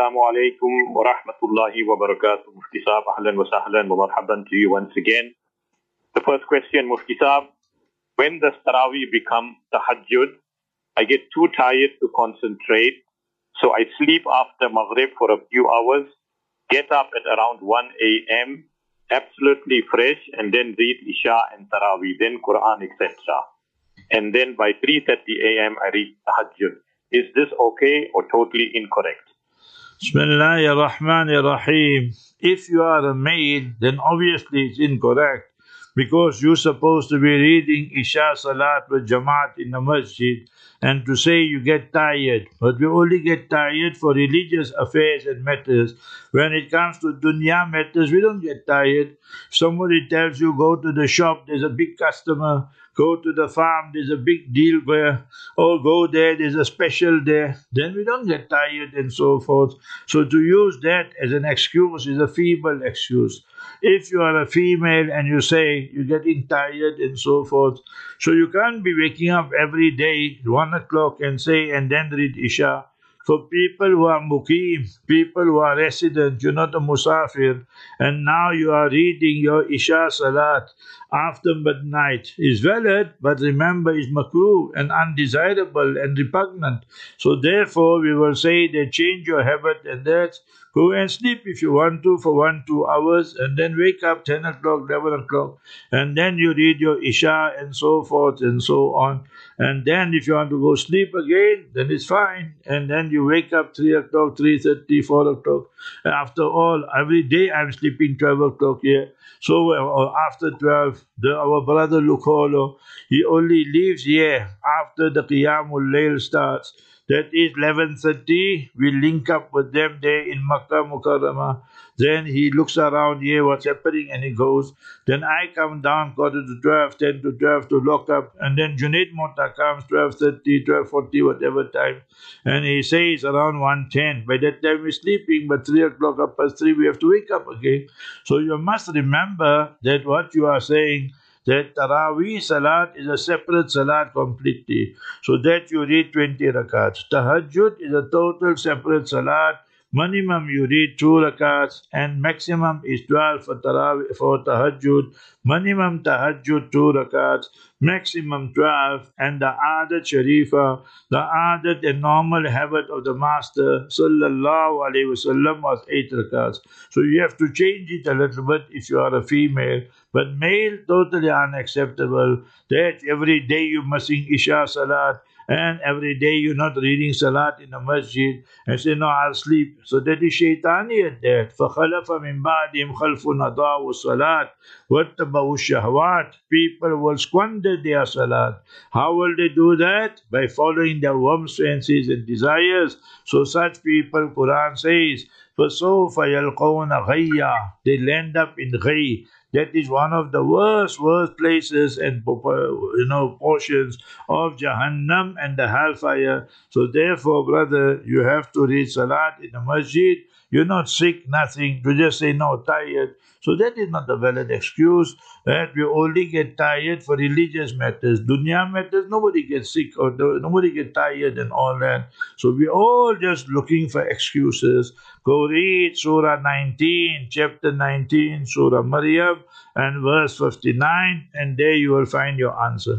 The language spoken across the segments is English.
Assalamu alaikum wa rahmatullahi wa barakatuh. Mufti Saab, ahlan wa sahlan wa marhaban to you once again. The first question, Mufti Saab, when does Taraweeh become tahajjud? I get too tired to concentrate, so I sleep after Maghrib for a few hours, get up at around 1 a.m., absolutely fresh, and then read Isha and Taraweeh, then Quran, etc. And then by 3:30 a.m. I read tahajjud. Is this okay or totally incorrect? Bismillahir Rahmanir Rahim. If you are a male, then obviously it's incorrect, because you're supposed to be reading Isha Salat with Jamaat in the masjid, and to say you get tired. But we only get tired for religious affairs and matters. When it comes to dunya matters, we don't get tired. Somebody tells you go to the shop, there's a big customer. Go to the farm, there's a big deal there. Or go there, there's a special there. Then we don't get tired and so forth. So to use that as an excuse is a feeble excuse. If you are a female and you say you're getting tired and so forth, so you can't be waking up every day 1 o'clock and say and then read Isha. For people who are muqim, people who are resident, you're not a musafir, and now you are reading your Isha Salat after midnight is valid, but remember is makruh and undesirable and repugnant. So therefore we will say that change your habit, and that's go and sleep if you want to for 1-2 hours, and then wake up 10 o'clock, 11 o'clock, and then you read your Isha and so forth and so on. And then if you want to go sleep again, then it's fine. And then you wake up 3 o'clock, 3:30, 4 o'clock. After all, every day I'm sleeping 12 o'clock here. So after 12, our brother Lukolo, he only leaves here after the Qiyamul Layl starts. That is 11:30. We link up with them there in Makkah Mukarramah. Then he looks around here, what's happening, and he goes. Then I come down 11:45, 10 to 12 to lock up. And then Junaid Mota comes 12:30, 12:40, whatever time. And he says around 1:10. By that time we're sleeping, but 3 o'clock, 3:30, we have to wake up again. So you must remember that what you are saying, that Taraweeh Salat is a separate Salat completely. So that you read 20 rakats. Tahajjud is a total separate Salat. Minimum you read 2 rakats, and maximum is 12 for Taraweeh, for Tahajjud. Minimum Tahajjud 2 rakats, maximum 12, and the Adat Sharifa, the Adat and normal habit of the Master Sallallahu Alaihi Wasallam was 8 rakats. So you have to change it a little bit if you are a female. But male, totally unacceptable. That every day you must sing Isha Salat, and every day you're not reading Salat in the masjid, and say, no, I'll sleep. So that is shaitaniyat that. فَخَلَفَ مِنْ بَعْدِهِمْ خَلْفٌ أَضَاعُوا الصَّلَاةَ وَاتَّبَعُوا الشَّهَوَاتِ. People will squander their Salat. How will they do that? By following their whims, fancies and desires. So such people, Quran says, فَسَوْفَ يَلْقَوْنَ غَيًّا. They'll end up in ghay. That is one of the worst places and portions of Jahannam and the hellfire. So therefore, brother, you have to read Salat in the masjid. You're not sick, nothing. You just say, no, tired. So that is not a valid excuse. That we only get tired for religious matters. Dunya matters, nobody gets sick or nobody gets tired and all that. So we're all just looking for excuses. Go read Surah 19, chapter 19, Surah Maryam, and verse 59, and there you will find your answer.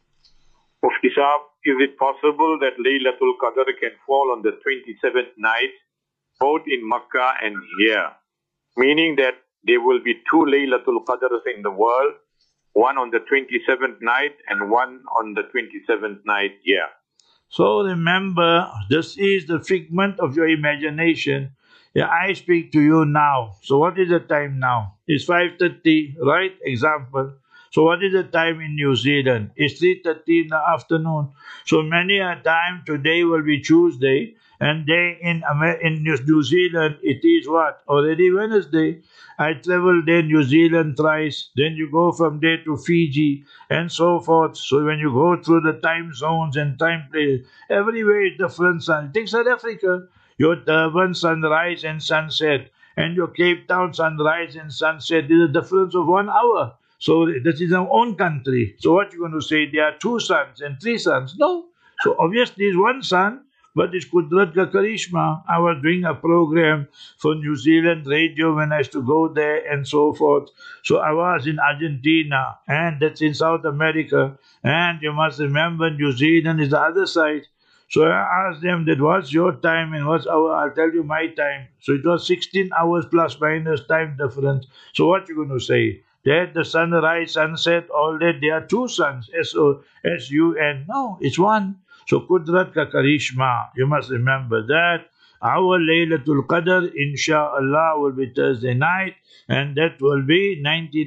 Mufti Saab, is it possible that Laylatul Qadr can fall on the 27th night, both in Makkah and here? Meaning that there will be 2 Laylatul Qadrs in the world, one on the 27th night and one on the 27th night here. So remember, this is the figment of your imagination. Yeah, I speak to you now. So what is the time now? It's 5:30, right? Example. So what is the time in New Zealand? It's 3:30 in the afternoon. So many a time today will be Tuesday, and day in New Zealand it is what? Already Wednesday. I travel there New Zealand thrice, then you go from there to Fiji and so forth. So when you go through the time zones and time places, everywhere is different sun. Take South Africa. Your Durban sunrise and sunset, and your Cape Town sunrise and sunset is a difference of 1 hour. So this is our own country. So what you going to say? There are 2 suns and 3 suns? No. So obviously it's 1 sun But it's Kudrat ka Karishma. I was doing a program for New Zealand radio when I used to go there and so forth. So I was in Argentina, and that's in South America. And you must remember, New Zealand is the other side. So I asked them that what's your time and what's our, I'll tell you my time. So it was 16 hours plus minus time difference. So what you going to say? That the sunrise, sunset, all that, there are two suns, S-O-S-U-N. No, it's one. So Kudrat ka Karishma, you must remember that. Our Laylatul Qadr, inshallah, will be Thursday night, and that will be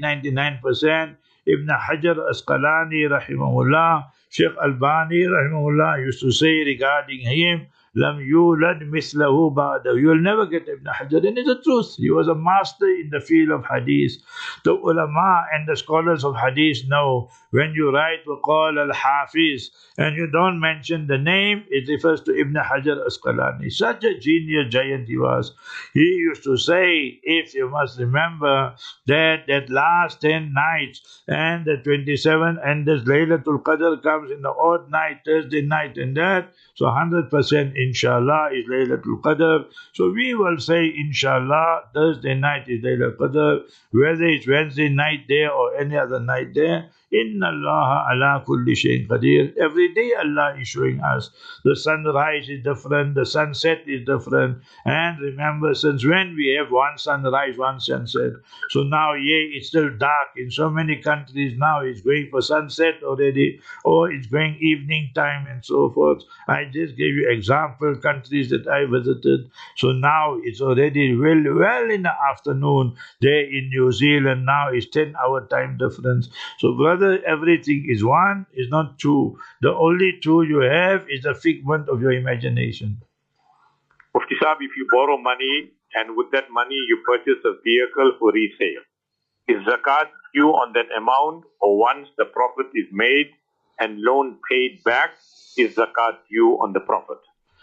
99%. Ibn Hajar Asqalani, rahimahullah, Sheikh Albani, rahimahullah, used to say regarding him, Lam yulad mislahu ba'da. You will never get Ibn Hajar. And it's the truth. He was a master in the field of hadith. The ulama and the scholars of hadith know when you write Waqal al-Hafiz and you don't mention the name, it refers to Ibn Hajar Asqalani. Such a genius giant he was. He used to say, if you must remember that last 10 nights and the 27 and this Laylatul Qadr comes in the odd night, Thursday night and that, so 100% inshallah is Laylatul Qadr. So we will say inshallah Thursday night is Laylatul Qadr, whether it's Wednesday night there or any other night there. Inna Allah ala kulli shayin qadir. Every day Allah is showing us the sunrise is different, the sunset is different. And remember, since when we have one sunrise, one sunset. So now, it's still dark in so many countries. Now it's going for sunset already, or it's going evening time and so forth. I just gave you example countries that I visited. So now it's already well in the afternoon there in New Zealand. Now it's 10-hour time difference. So brother, everything is one, is not two. The only two you have is a figment of your imagination. Mufti Saab, if you borrow money and with that money you purchase a vehicle for resale, is zakat due on that amount, or once the profit is made and loan paid back, is zakat due on the profit?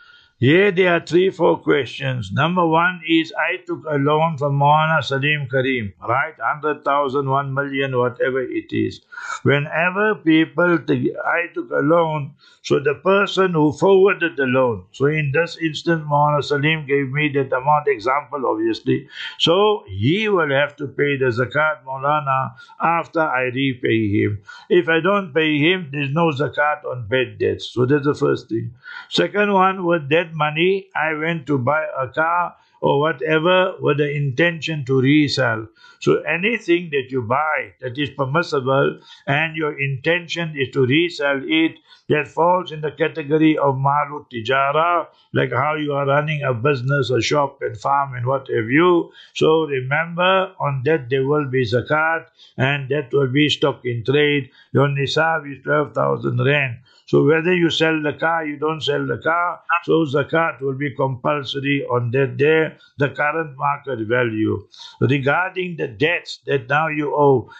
Here there are 3-4 questions. Number one is, I took a loan from Maulana Salim Karim, right? 100,000, 1 million, whatever it is. Whenever people I took a loan, so the person who forwarded the loan, so in this instance, Maulana Salim gave me that amount, example obviously. So he will have to pay the zakat, Maulana, after I repay him. If I don't pay him, there's no zakat on bad debts. So that's the first thing. Second one, with that money, I went to buy a car or whatever with the intention to resell. So anything that you buy that is permissible and your intention is to resell it, that falls in the category of malu tijara, like how you are running a business, a shop and farm and what have you. So remember, on that there will be zakat, and that will be stock in trade. Your nisab is 12,000 rand. So whether you sell the car, you don't sell the car, so zakat will be compulsory on that day, the current market value. Regarding the debts that now you owe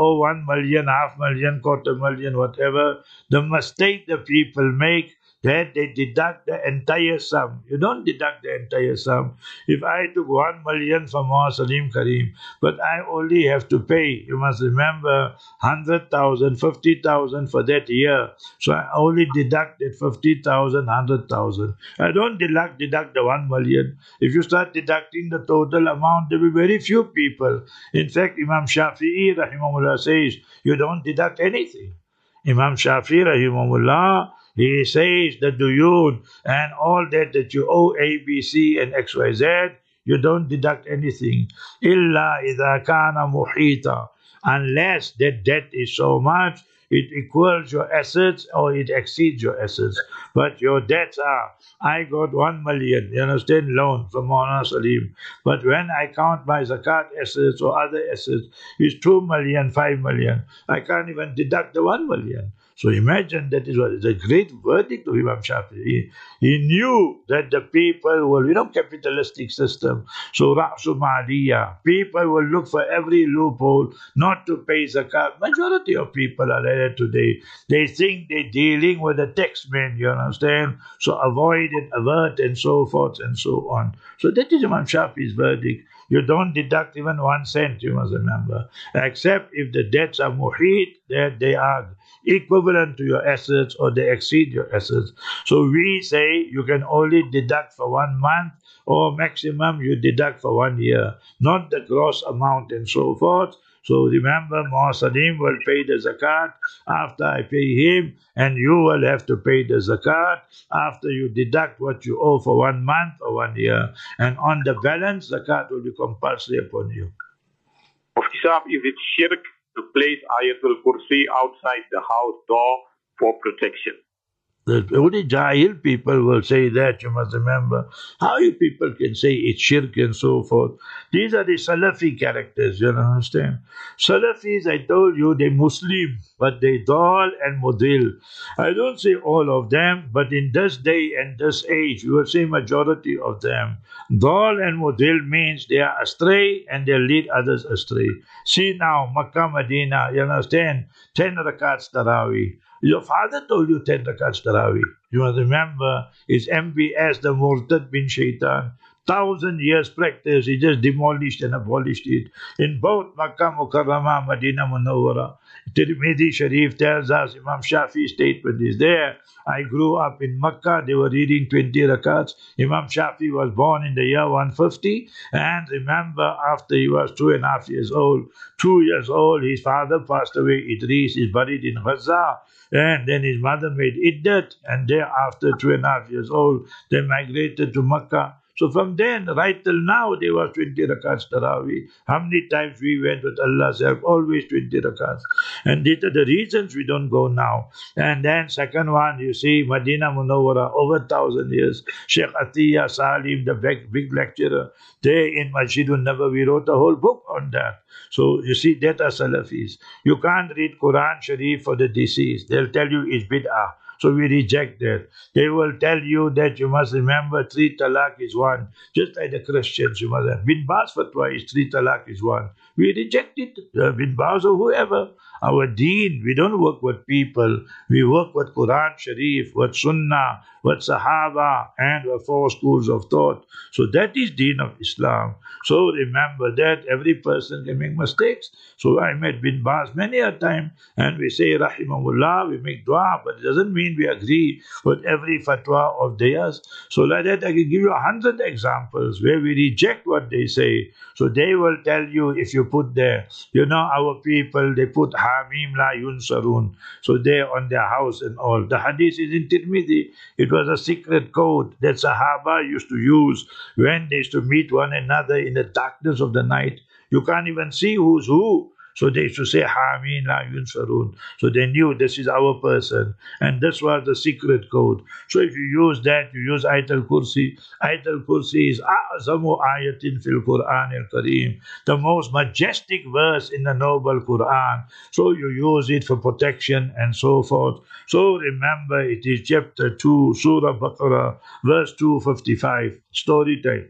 1 million, half million, quarter million, whatever, the mistake the people make, that they deduct the entire sum. You don't deduct the entire sum. If I took 1 million from Maulana Salim Karim, but I only have to pay, you must remember, 100,000, 50,000 for that year. So I only deduct that 50,000, 100,000. I don't deduct the 1 million. If you start deducting the total amount, there will be very few people. In fact, Imam Shafi'i, rahimahullah, says, you don't deduct anything. Imam Shafi'i, rahimahullah, he says the duyun and all that you owe A, B, C and X, Y, Z, you don't deduct anything. Illa idha kana muhita. Unless that debt is so much, it equals your assets or it exceeds your assets. But your debts are, I got 1 million, you understand, loan from Maulana Salim. But when I count my zakat assets or other assets, it's 2 million, 5 million. I can't even deduct the 1 million. So imagine that is a great verdict of Imam Shafi'i. He knew that the people will, capitalistic system. So Ra'su Ma'aliyah, people will look for every loophole not to pay zakat. Majority of people are like that today. They think they're dealing with a taxman, you understand? So avoid it, avert, and so forth and so on. So that is Imam Shafi'i's verdict. You don't deduct even 1 cent, you must remember. Except if the debts are muhit, that they are equivalent to your assets or they exceed your assets. So we say you can only deduct for 1 month or maximum you deduct for 1 year, not the gross amount and so forth. So remember, Muhasadim will pay the zakat after I pay him, and you will have to pay the zakat after you deduct what you owe for 1 month or 1 year. And on the balance, zakat will be compulsory upon you. Mufti Saab, is it shirk to place Ayatul Kursi outside the house door for protection? The only Jahil people will say that, you must remember. How you people can say it's shirk and so forth? These are the Salafi characters, you understand? Salafis, I told you, they're Muslim, but they dal and mudil. I don't say all of them, but in this day and this age, you will say majority of them. Dal and mudil means they are astray and they lead others astray. See now, Makkah, Medina, you understand? 10 rakats Taraweeh. Your father told you 10 rakats Taraweeh. You must remember, it's MBS, the Murtad bin Shaitan. 1,000 years practice, he just demolished and abolished it. In both Makkah Mukarramah, Medina Munawwara. Tirmidhi Sharif tells us, Imam Shafi's statement is there. I grew up in Makkah, they were reading 20 rakats. Imam Shafi was born in the year 150. And remember, after he was 2.5 years old, 2 years old, his father passed away. Idris is buried in Gaza. And then his mother made Iddat. And thereafter, 2.5 years old, they migrated to Makkah. So from then, right till now, there was 20 rakats Taraweeh. How many times we went with Allah's help? Always 20 rakats. And these are the reasons we don't go now. And then second one, you see, Medina Munawwara, over 1,000 years. Sheikh Atiyah Salim, the big lecturer, they in Masjidun Nabawi wrote a whole book on that. So you see, that are Salafis. You can't read Quran Sharif for the deceased. They'll tell you it's bid'ah. So we reject that. They will tell you that you must remember 3 talaq is 1. Just like the Christians, you must have. Bin Baz fatwa is 3 talaq is 1. We reject it. Bin Baz or whoever. Our deen, we don't work with people. We work with Quran Sharif, with Sunnah, with Sahaba, and with 4 schools of thought. So that is deen of Islam. So remember that every person can make mistakes. So I met Bin Baz many a time, and we say Rahimahullah, we make dua, but it doesn't mean we agree with every fatwa of theirs. So like that, I can give you 100 examples where we reject what they say. So they will tell you, if you put there, you know, our people, they put Hamim la yunsarun. So they're on their house and all. The hadith is in Tirmidhi. It was a secret code that Sahaba used to use when they used to meet one another in the darkness of the night. You can't even see who's who. So they used to say, Hameen la yunsarun. So they knew this is our person. And this was the secret code. So if you use that, you use Ayatul Kursi. Ayatul Kursi is A'zamu ayatin fil Quran al-Kareem, the most majestic verse in the noble Quran. So you use it for protection and so forth. So remember, it is chapter 2, Surah Baqarah, verse 255. Story time.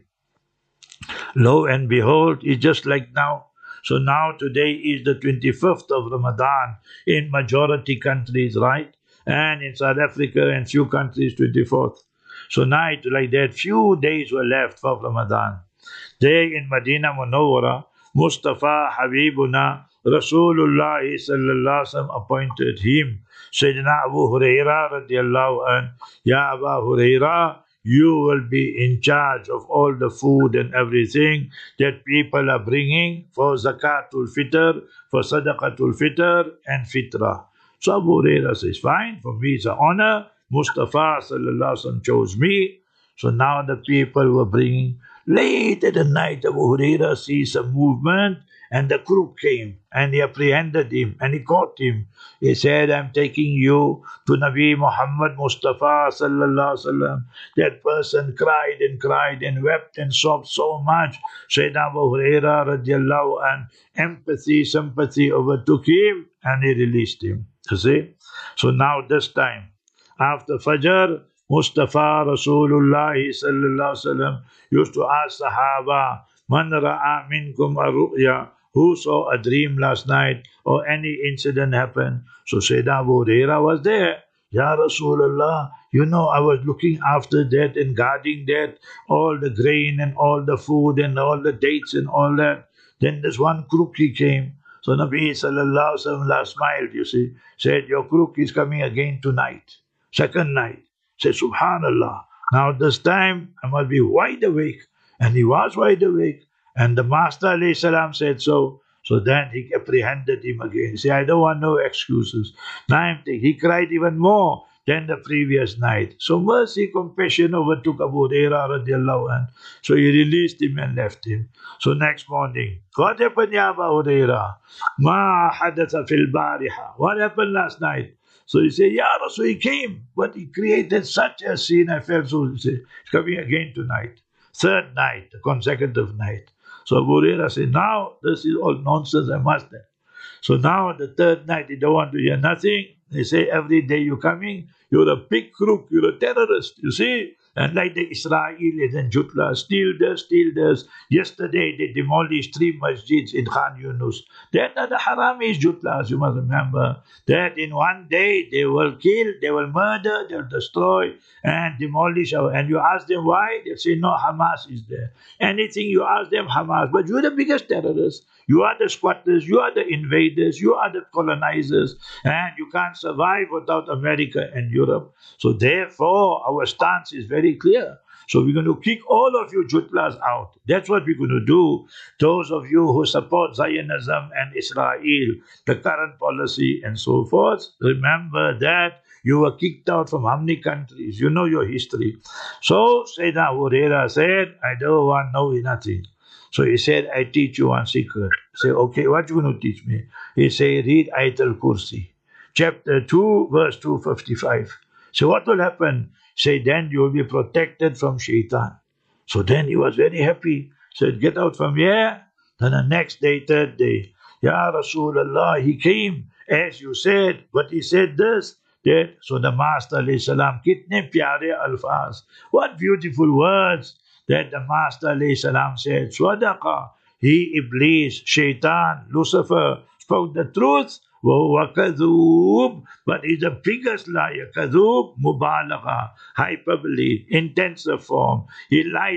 Lo and behold, it's just like now. So now today is the 25th of Ramadan in majority countries, right? And in South Africa and few countries, 24th. So night like that, few days were left for Ramadan. There in Medina Munawwara, Mustafa Habibuna, Rasulullah sallallahu alaihi wasallam appointed him. Sayyidina Abu Hurairah radiallahu anh, Ya Abu Hurairah, you will be in charge of all the food and everything that people are bringing for Zakatul Fitr, for Sadaqatul Fitr and Fitrah. So Abu Hurairah says, fine, for me it's an honor. Mustafa sallallahu alaihi wasallam chose me. So now the people were bringing. Late at the night, Abu Hurairah sees some movement and the crook came and he apprehended him and he caught him. He said, I'm taking you to Nabi Muhammad Mustafa sallallahu alaihi wasallam. That person cried and wept and sobbed so much. Sayyidina Abu Hurairah radiallahu anh, empathy, sympathy overtook him and he released him. You see? So now this time, after Fajr, Mustafa Rasulullah sallallahu alaihi wasallam used to ask Sahaba, Man ra'a minkum ar-ru'ya, who saw a dream last night or any incident happened? So Sayyidina Abu Hurairah was there. Ya Rasulullah, you know, I was looking after that and guarding that, all the grain and all the food and all the dates and all that. Then this one crook he came. So Nabi sallallahu alaihi wasallam smiled, you see, said, your crook is coming again tonight. Second night. Said, Subhanallah. Now this time I must be wide awake. And he was wide awake. And the Master alayhi salam said so. So then he apprehended him again. He said, I don't want no excuses. Now he cried even more than the previous night. So mercy, compassion overtook Abu Hurairah radiallahu anhu. So he released him and left him. So next morning, what happened, ya Abu Hurairah? Ma hadatha fil bariha. What happened last night? So he said, Ya Rasul, he came, but he created such a scene. I felt so. He said, he's coming again tonight. Third night, a consecutive night. So Abu Hurairah said, now this is all nonsense, I must have. So now the third night, he don't want to hear nothing. They say, every day you're coming, you're a big crook, you're a terrorist, you see. And like the Israelis and Jutla, steal this. Yesterday they demolished 3 masjids in Khan Yunus. Then the Haramis, Jutlas, you must remember, that in one day they will kill, they will murder, they will destroy and demolish. And you ask them why? They say, no, Hamas is there. Anything you ask them, Hamas. But you're the biggest terrorists. You are the squatters, you are the invaders, you are the colonizers, and you can't survive without America and Europe. So therefore, our stance is very clear. So we're going to kick all of you Jutlas out. That's what we're going to do. Those of you who support Zionism and Israel, the current policy and so forth, remember that you were kicked out from how many countries? You know your history. So Sayyidina Abu Hurairah said, I don't want to know nothing. So he said, I teach you one secret. Say, okay, what you going to teach me? He said, read Ayatul Kursi, chapter 2, verse 255. So what will happen? Say, then you will be protected from shaitan. So then he was very happy. Said, get out from here. Then the next day, third day, Ya Rasulullah, he came, as you said, but he said this, that. So the Master alayhi salam, kitne pyare alfaz. What beautiful words that the Master alayhi salam said, Swadaqa, he, Iblis, Shaitan, Lucifer, spoke the truth, وَهُوَ كَذُوب, but he's the biggest liar. Kadhub, Mubalagha, hyperbole, intensive form. He lies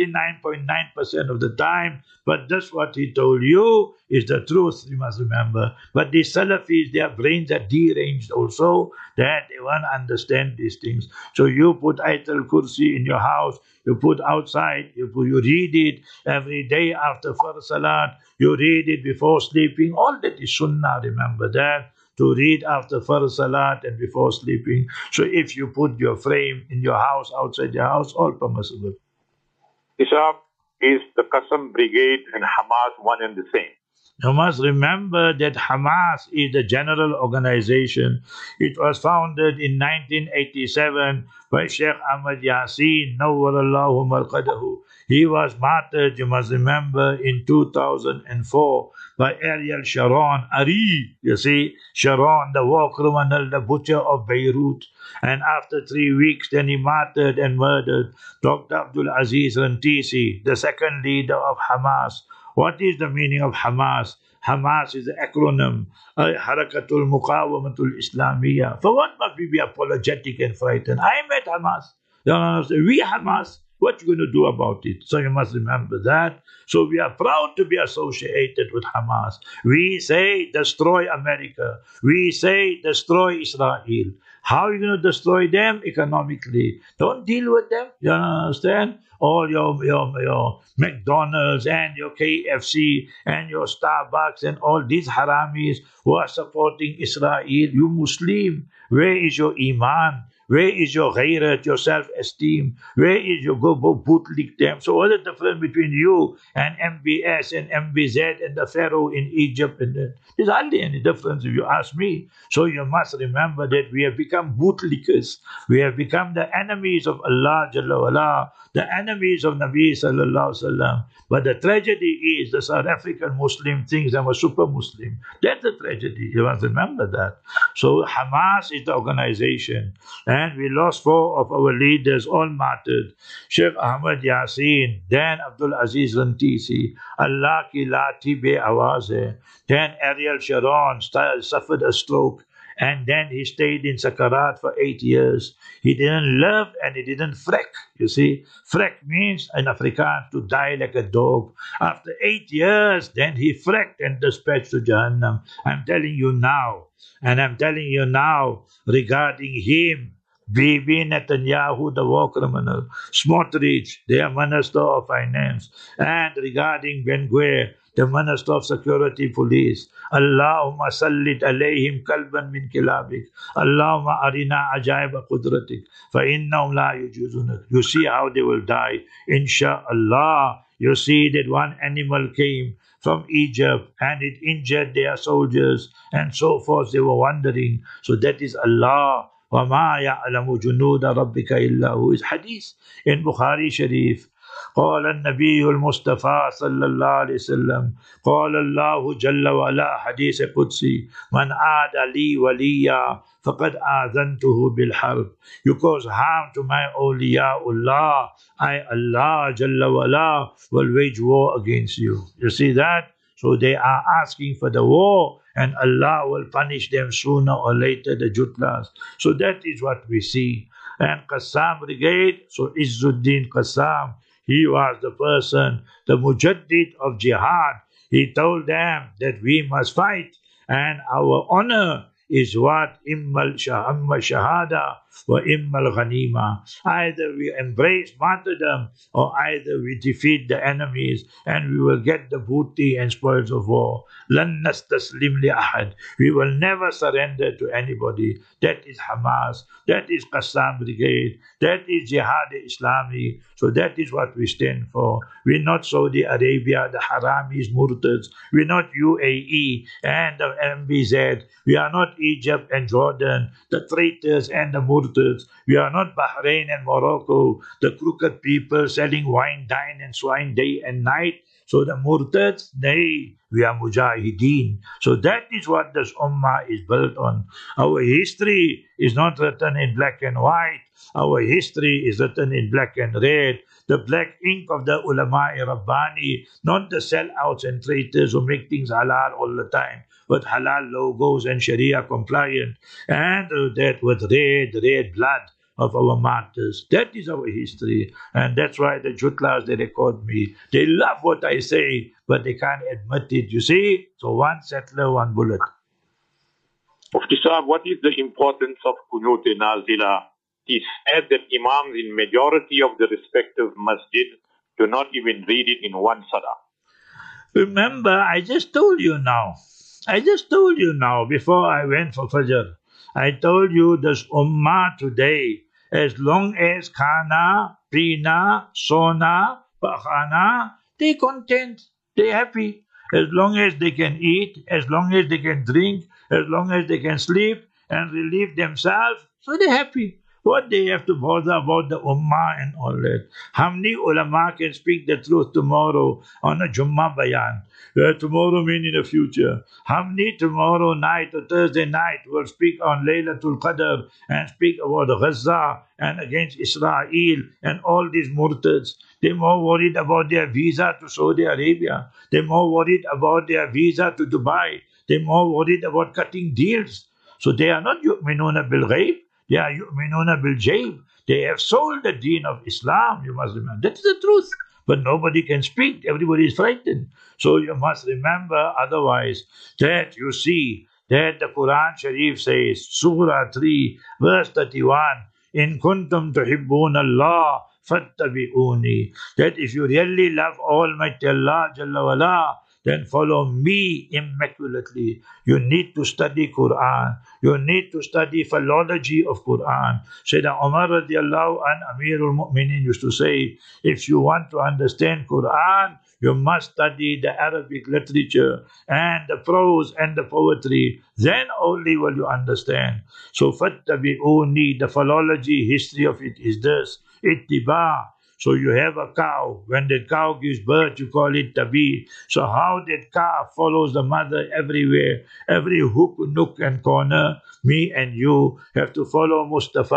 99.9% of the time, but that's what he told you is the truth, you must remember. But the Salafis, their brains are deranged also, that they won't understand these things. So you put Ayatul Kursi in your house, you put outside, you read it every day after Fard Salat, you read it before sleeping. All that is Sunnah, remember that, to read after Fard Salat and before sleeping. So if you put your frame in your house, outside your house, all permissible. Ishaq, is the Qasam Brigade and Hamas one and the same? You must remember that Hamas is the general organization. It was founded in 1987 by Sheikh Ahmad Yasin, Nawwarallahu Marqadahu. He was martyred, you must remember, in 2004 by Ariel Sharon, Ari, you see, Sharon, the war criminal, the butcher of Beirut. And after 3 weeks, then he martyred and murdered Dr. Abdul Aziz Rantisi, the second leader of Hamas. What is the meaning of Hamas? Hamas is the acronym, Harakatul Muqawamatul Islamiyya. For what must we be apologetic and frightened? I met Hamas. We Hamas. What you going to do about it? So you must remember that. So we are proud to be associated with Hamas. We say destroy America. We say destroy Israel. How are you going to destroy them? Economically. Don't deal with them. You understand? All your McDonald's and your KFC and your Starbucks and all these haramis who are supporting Israel. You Muslim, where is your iman? Where is your ghairat, your self-esteem? Where is your go bootlick them? So what's the difference between you and MBS and MBZ and the Pharaoh in Egypt? And there's hardly any difference if you ask me. So you must remember that we have become bootlickers. We have become the enemies of Allah Jalla wala, the enemies of Nabi Sallallahu Alaihi Wasallam. But the tragedy is the South African Muslim thinks I'm a super Muslim. That's the tragedy. You must remember that. So Hamas is the organization. And we lost 4 of our leaders, all martyred. Sheikh Ahmad Yasin, then Abdul Aziz Rantisi, Allah ki lati be awaz hai. Then Ariel Sharon suffered a stroke. And then he stayed in Sakarat for 8 years. He didn't love and he didn't freck. You see, freck means in Afrikaans to die like a dog. After 8 years, then he frecked and dispatched to Jahannam. I'm telling you now, and I'm telling you now regarding him, Bibi Netanyahu, the war criminal, Smotrich, their Minister of Finance, and regarding Ben-Gvir, the Minister of Security Police. Allahumma sallit alayhim kalban min kilabik. Allahumma arina ajaiba qudratik. Fa innahum la yujuzunak. You see how they will die. Insha'Allah. You see that one animal came from Egypt and it injured their soldiers and so forth. They were wandering. So that is Allah. وَمَا يَعْلَمُ جُنُودَ رَبِّكَ إِلَّا هُ is hadith in Bukhari Sharif. قال النبي المصطفى صلى الله عليه وسلم قال الله جل وعلا حديث قدسي من عاد لي وليا فقد آذنته بالحرب. You cause harm to my awliyaullah, I Allah Jalla wa'ala will wage war against you. You see that? So they are asking for the war, and Allah will punish them sooner or later, the Jutlas. So that is what we see. And Qassam Brigade, so Izzuddin Qassam, he was the person, the Mujaddid of Jihad. He told them that we must fight, and our honor is what? Immal shahada wa immal ghanima. Either we embrace martyrdom or either we defeat the enemies and we will get the booty and spoils of war. Lan nastaslim li ahad. We will never surrender to anybody. That is Hamas. That is Qassam Brigade. That is Jihad Islami. So that is what we stand for. We're not Saudi Arabia, the Haramis, Murtads. We're not UAE and the MBZ. We are not Egypt and Jordan, the traitors and the Murtads. We are not Bahrain and Morocco, the crooked people selling wine, dine and swine day and night. So the Murtads, nay, we are Mujahideen. So that is what this Ummah is built on. Our history is not written in black and white. Our history is written in black and red. The black ink of the Ulama-i Rabbani, not the sellouts and traitors who make things halal all the time, but halal logos and Sharia compliant, and that with red blood of our martyrs. That is our history, and that's why the Jutlas, they record me. They love what I say, but they can't admit it, you see? So one settler, one bullet. Mufti Sahab, what is the importance of Qunut Nazila? He said that Imams in majority of the respective masjid do not even read it in one salah. Remember, I just told you now before I went for Fajr. I told you this Ummah today, as long as Khana, Pina, Sona, Pakhana, they content, they happy. As long as they can eat, as long as they can drink, as long as they can sleep and relieve themselves, so they're happy. What they have to bother about the Ummah and all that? How many ulama can speak the truth tomorrow on a Jummah bayan? Tomorrow mean in the future. How many tomorrow night or Thursday night will speak on Laylatul Qadr and speak about Gaza and against Israel and all these murtads? They're more worried about their visa to Saudi Arabia. They're more worried about their visa to Dubai. They're more worried about cutting deals. So they are not yu'minuna bil ghaib. They are yu'minuna bil jayb. They have sold the deen of Islam, you must remember. That's the truth. But nobody can speak. Everybody is frightened. So you must remember otherwise that you see that the Quran Sharif says, Surah 3, verse 31, In kuntum tuhibbuna Allah, fattabi'uni. That if you really love Almighty Allah Jalla wala, then follow me immaculately. You need to study Quran. You need to study philology of Quran. Sayyidina Umar radiallahu an Amirul Mu'minin used to say, if you want to understand Quran, you must study the Arabic literature and the prose and the poetry. Then only will you understand. So fattabi'uni, the philology history of it is this. Ittiba. So you have a cow. When that cow gives birth, you call it tabi. So how that cow follows the mother everywhere, every hook, nook and corner, me and you have to follow Mustafa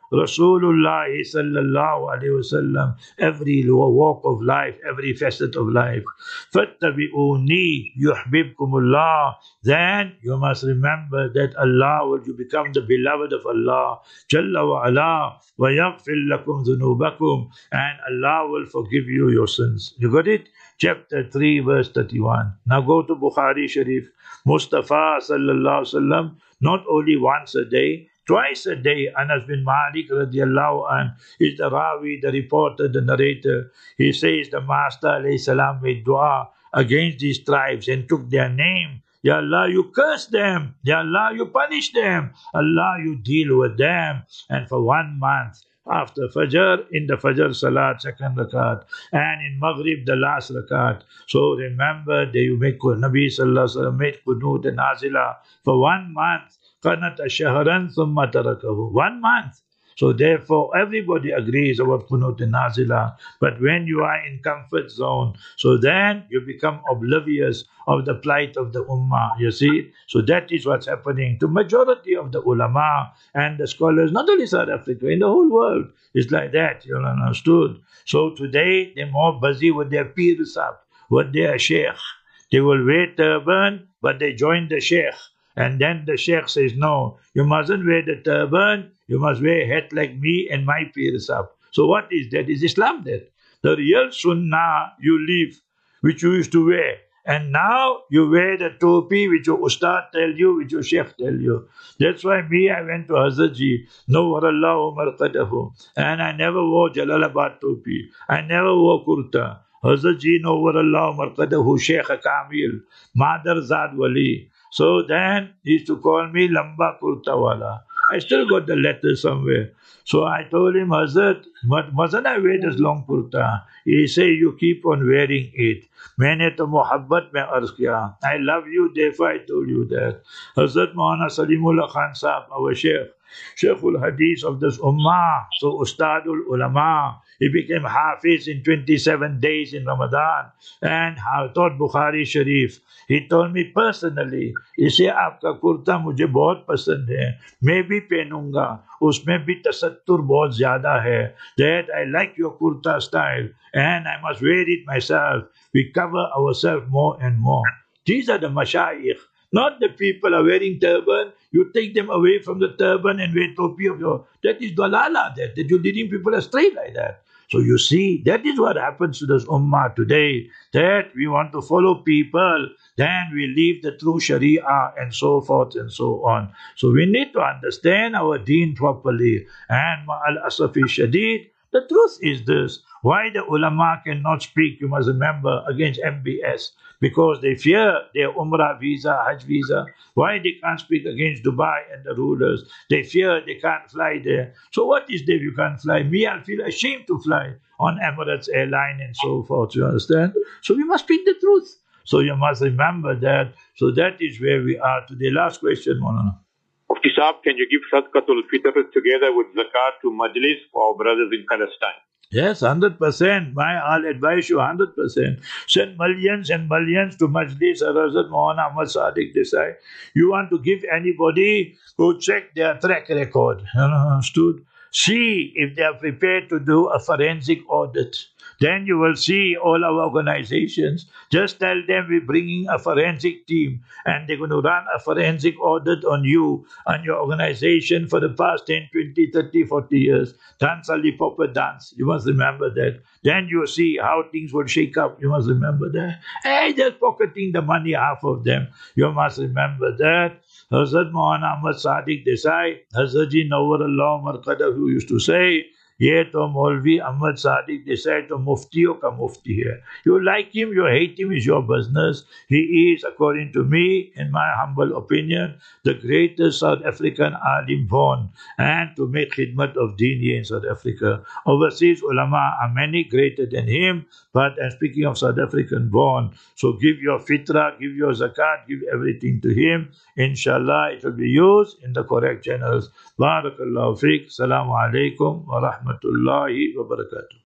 Rasulullah sallallahu alayhi wasallam, every walk of life, every facet of life. فَاتَّبِعُونِي يُحْبِبْكُمُ اللَّهُ. Then you must remember that Allah will you become the beloved of Allah Jalla wa ala, وَيَغْفِرْ لَكُمْ ذُنُوبَكُمْ, and Allah will forgive you your sins. You got it? Chapter 3 verse 31. Now go to Bukhari Sharif. Mustafa sallallahu alaihi wasallam, not only once a day, twice a day. Anas bin Malik radiallahu anh is the rawi, the reporter, the narrator. He says the Master alayhi salam made dua against these tribes and took their name. Ya Allah, you curse them. Ya Allah, you punish them. Allah, you deal with them. And for 1 month, after Fajr, in the Fajr Salat, second rakat, and in Maghrib, the last rakat. So remember that you make Nabi Sallallahu Alaihi Wasallam made Qunut and Nazila for 1 month. Qanat shahran thumma tarakahu. 1 month. So therefore, everybody agrees about Qunut and Nazila. But when you are in comfort zone, so then you become oblivious of the plight of the Ummah, you see. So that is what's happening to majority of the ulama and the scholars, not only South Africa, in the whole world. It's like that, you understood. So today, they're more busy with their pir sahib, with their sheikh. They will wear turban, but they join the sheikh. And then the sheikh says, no, you mustn't wear the turban, you must wear a hat like me and my pir sahib. So what is that? Is Islam that? The real sunnah you leave, which you used to wear. And now you wear the topi which your ustad tell you, which your sheikh tell you. That's why I went to Hazrat Ji, Nawwarallahu marqadahu, and I never wore Jalalabad topi. I never wore kurta. Hazrat Ji, Nawwarallahu marqadahu, Sheikh Kamil, Madar Zad Wali. So then he used to call me Lamba Kurta Wala. I still got the letter somewhere. So I told him, Hazrat, mustn't I wear this long kurta? He said, you keep on wearing it. मैंने तो मोहब्बत में अर्ज किया. I love you, therefore I told you that. Hazrat Maulana Salimullah Khan Sahab, our Sheikh, Sheikhul Hadith of this Ummah, so Ustadul Ulama. He became Hafiz in 27 days in Ramadan and taught Bukhari Sharif. He told me personally, इसे आपका कुर्ता मुझे बहुत पसंद है, मैं भी पहनूंगा, उसमें भी तसत्तुर बहुत ज़्यादा है. That I like your kurta style and I must wear it myself. We cover ourselves more and more. These are the mashayikh. Not the people are wearing turban, you take them away from the turban and wear topi of your. That is dalala, that you're leading people astray like that. So you see, that is what happens to this ummah today, that we want to follow people, then we leave the true sharia and so forth and so on. So we need to understand our deen properly. And ma'al asafi shadid, the truth is this, why the ulama cannot speak, you must remember, against MBS, because they fear their Umrah visa, Hajj visa. Why they can't speak against Dubai and the rulers? They fear they can't fly there. So what is there you can't fly? Me, I'll feel ashamed to fly on Emirates airline and so forth, you understand? So we must speak the truth. So you must remember that. So that is where we are today. Last question, Maulana. Mufti Saab, can you give Sadaqatul Fitr together with Zakat to Majlis for our brothers in Palestine? Yes, 100%. I'll advise you 100%. Send millions and millions to Majlis Hazrat Maulana Ahmad Sadiq Desai. You want to give anybody, go check their track record. Understood? See if they are prepared to do a forensic audit. Then you will see all our organizations. Just tell them we're bringing a forensic team and they're going to run a forensic audit on you and your organization for the past 10, 20, 30, 40 years. Dance Ali proper dance. You must remember that. Then you see how things will shake up. You must remember that. Hey, they're pocketing the money, half of them. You must remember that. Hazrat Maulana Ahmad Sadiq Desai, Hazrat Ji Nawwarallahu Marqadahu, who used to say, ये तो मौलवी अहमद सादिक देसाई तो मुफ्तियों का मुफ्ती है. You like him, you hate him, is your business. He is, according to me, in my humble opinion, the greatest South African alim born, and to make khidmat of deen here in South Africa. Overseas ulama are many greater than him, but I'm speaking of South African born. So give your fitrah, give your zakat, give everything to him. Inshallah, it will be used in the correct channels. Barakallahu fiqh. Assalamu alaikum wa rahmatullahi wa barakatuh.